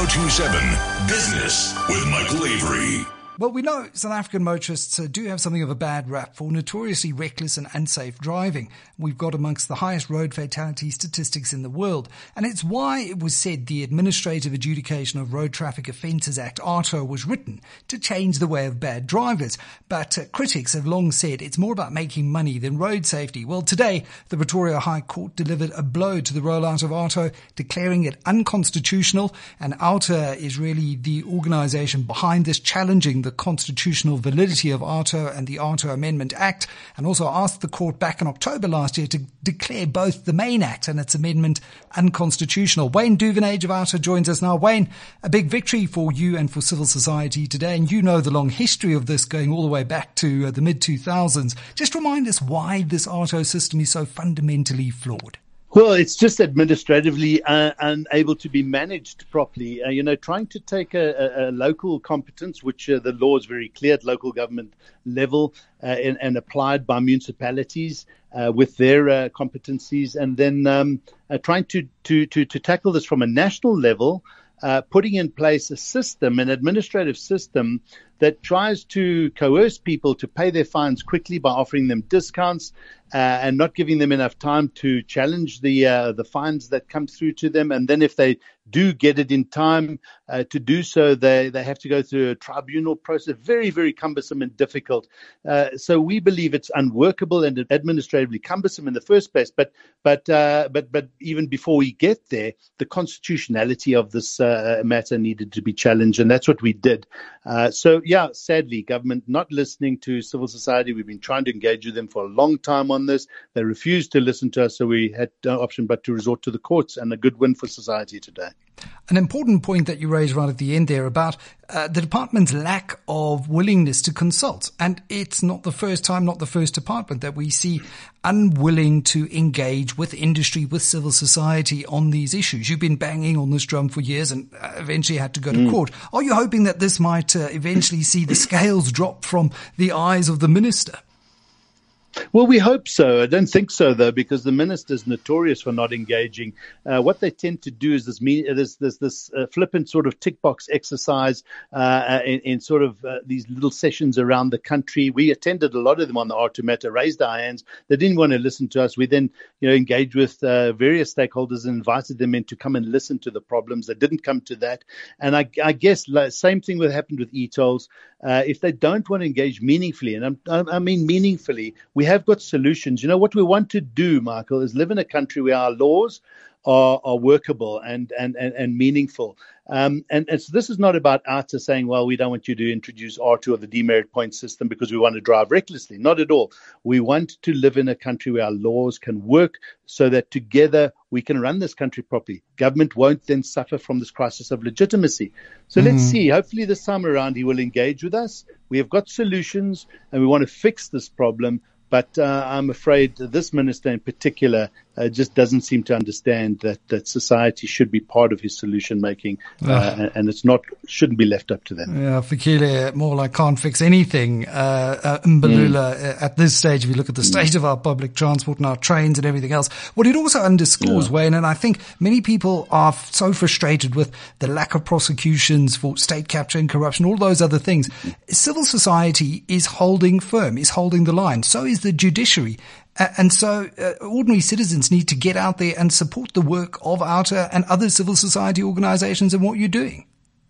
1027 Business with Michael Avery. Well, we know South African motorists do have something of a bad rap for notoriously reckless and unsafe driving. We've got amongst the highest road fatality statistics in the world. And it's why it was said the Administrative Adjudication of Road Traffic Offences Act, ARTO, was written to change the way of bad drivers. But critics have long said it's more about making money than road safety. Well, today, the Pretoria High Court delivered a blow to the rollout of ARTO, declaring it unconstitutional. And ARTO is really the organisation behind this, challenging the constitutional validity of ARTO and the ARTO Amendment Act, and also asked the court back in October last year to declare both the main act and its amendment unconstitutional. Wayne Duvenage of ARTO joins us now. Wayne, a big victory for you and for civil society today, and you know the long history of this going all the way back to the mid-2000s. Just remind us why this ARTO system is so fundamentally flawed. Well, it's just administratively unable to be managed properly. Trying to take a local competence, which the law is very clear at local government level, and applied by municipalities with their competencies, and then trying to tackle this from a national level, putting in place a system, an administrative system that tries to coerce people to pay their fines quickly by offering them discounts and not giving them enough time to challenge the fines that come through to them. And then if they do get it in time to do so, they have to go through a tribunal process, very, very cumbersome and difficult. So we believe it's unworkable and administratively cumbersome in the first place. But even before we get there, the constitutionality of this matter needed to be challenged, and that's what we did. Sadly, government not listening to civil society. We've been trying to engage with them for a long time on this. They refused to listen to us, so we had no option but to resort to the courts, and a good win for society today. An important point that you raised right at the end there about the department's lack of willingness to consult. And it's not the first time, not the first department that we see unwilling to engage with industry, with civil society on these issues. You've been banging on this drum for years and eventually had to go to court. Are you hoping that this might eventually see the scales drop from the eyes of the minister? Well, we hope so. I don't think so, though, because the minister's notorious for not engaging. What they tend to do is this flippant sort of tick box exercise in sort of these little sessions around the country. We attended a lot of them on the ARTO matter, raised our hands. They didn't want to listen to us. We then, engaged with various stakeholders and invited them in to come and listen to the problems. They didn't come to that. And I guess same thing would happen with e-tolls. If they don't want to engage meaningfully, and I mean meaningfully, we have got solutions. What we want to do, Michael, is live in a country where our laws are workable and meaningful. And so this is not about ARTO saying, well, we don't want you to introduce R2 or the demerit point system because we want to drive recklessly. Not at all. We want to live in a country where our laws can work so that together we can run this country properly. Government won't then suffer from this crisis of legitimacy. So let's see. Hopefully this time around he will engage with us. We have got solutions and we want to fix this problem. But I'm afraid this minister in particular just doesn't seem to understand that society should be part of his solution making, and shouldn't be left up to them. Yeah, Fikile, more like can't fix anything. Mbalula, at this stage, if you look at the state of our public transport and our trains and everything else, what it also underscores, Wayne, and I think many people are so frustrated with the lack of prosecutions for state capture and corruption, all those other things. Civil society is holding firm, is holding the line. So is the judiciary. And so ordinary citizens need to get out there and support the work of ARTO and other civil society organizations and what you're doing.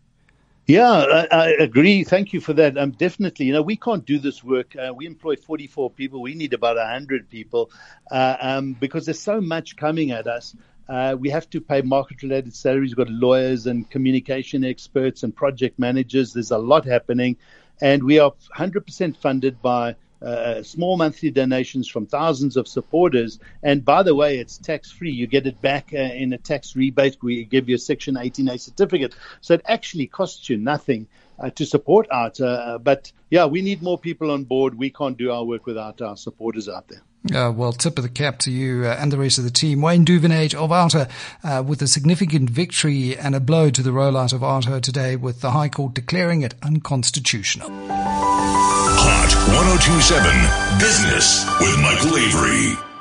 Yeah, I agree. Thank you for that. Definitely, we can't do this work. We employ 44 people. We need about 100 people because there's so much coming at us. We have to pay market-related salaries. We've got lawyers and communication experts and project managers. There's a lot happening. And we are 100% funded by small monthly donations from thousands of supporters. And by the way, it's tax-free. You get it back in a tax rebate. We give you a Section 18A certificate. So it actually costs you nothing to support ARTO. But yeah, we need more people on board. We can't do our work without our supporters out there. Well, tip of the cap to you and the rest of the team. Wayne Duvenage of ARTO with a significant victory and a blow to the rollout of ARTO today, with the High Court declaring it unconstitutional. Hot 1027 Business with Michael Avery.